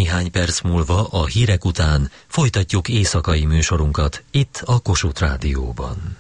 Néhány perc múlva a hírek után folytatjuk éjszakai műsorunkat itt a Kossuth Rádióban.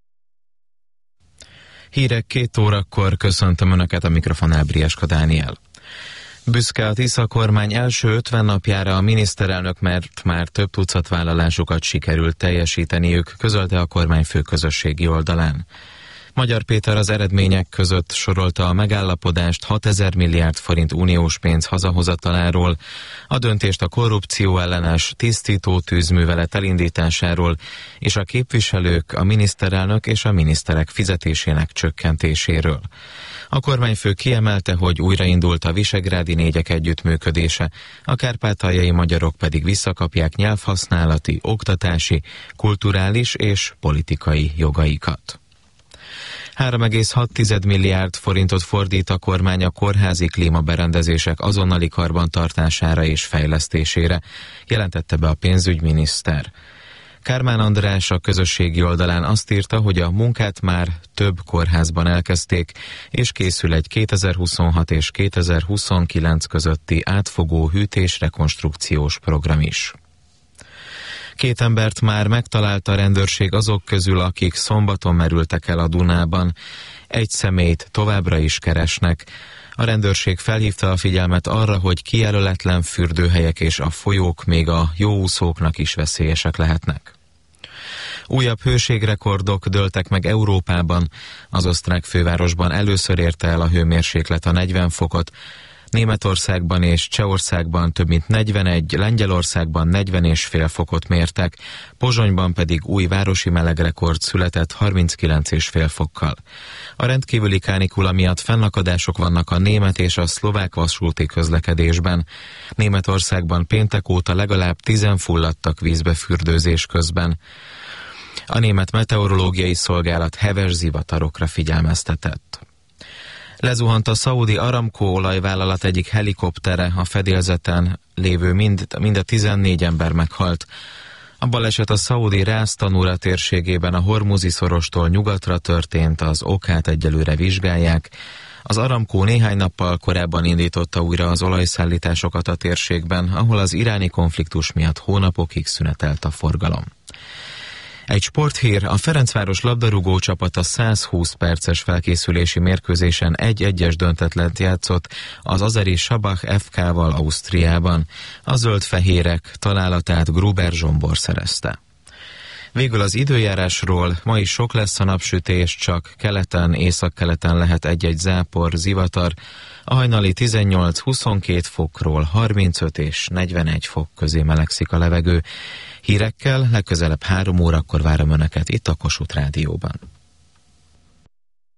Hírek 2 órakor, köszöntöm Önöket, a mikrofonnál Brieska Dániel. Büszke a Tisza kormány első 50 napjára a miniszterelnök, mert már több tucat vállalásukat sikerült teljesíteniük, közölte a kormányfő közösségi oldalán. Magyar Péter az eredmények között sorolta a megállapodást 6000 milliárd forint uniós pénz hazahozataláról, a döntést a korrupció ellenes tisztító tűzművelet elindításáról és a képviselők, a miniszterelnök és a miniszterek fizetésének csökkentéséről. A kormányfő kiemelte, hogy újraindult a visegrádi négyek együttműködése, a kárpátaljai magyarok pedig visszakapják nyelvhasználati, oktatási, kulturális és politikai jogaikat. 3,6 milliárd forintot fordít a kormány a kórházi klímaberendezések azonnali karbantartására és fejlesztésére, jelentette be a pénzügyminiszter. Kármán András a közösségi oldalán azt írta, hogy a munkát már több kórházban elkezdték, és készül egy 2026 és 2029 közötti átfogó hűtés-rekonstrukciós program is. 2 embert már megtalálta a rendőrség azok közül, akik szombaton merültek el a Dunában. Egy személyt továbbra is keresnek. A rendőrség felhívta a figyelmet arra, hogy kijelöletlen fürdőhelyek és a folyók még a jóúszóknak is veszélyesek lehetnek. Újabb hőségrekordok dőltek meg Európában. Az osztrák fővárosban először érte el a hőmérséklet a 40 fokot, Németországban és Csehországban több mint 41, Lengyelországban 40,5 fokot mértek, Pozsonyban pedig új városi melegrekord született 39,5 fokkal. A rendkívüli kánikula miatt fennakadások vannak a német és a szlovák vasúti közlekedésben. Németországban péntek óta legalább 10 fulladtak vízbe fürdőzés közben. A német meteorológiai szolgálat heves zivatarokra figyelmeztetett. Lezuhant a Szaudi Aramco olajvállalat egyik helikoptere, a fedélzeten lévő mind a 14 ember meghalt. A baleset a szaudi Rász Tanura térségében a Hormuzi szorostól nyugatra történt, az okát egyelőre vizsgálják. Az Aramco néhány nappal korábban indította újra az olajszállításokat a térségben, ahol az iráni konfliktus miatt hónapokig szünetelt a forgalom. Egy sporthír, a Ferencváros labdarúgó csapata 120 perces felkészülési mérkőzésen 1-1-es döntetlent játszott az azeri Sabah FK-val Ausztriában. A zöld-fehérek találatát Gruber Zsombor szerezte. Végül az időjárásról: ma is sok lesz a napsütés, csak keleten, északkeleten lehet egy-egy zápor, zivatar. A hajnali 18-22 fokról 35 és 41 fok közé melegszik a levegő. Hírekkel legközelebb 3 órakor várom Önöket itt a Kossuth Rádióban.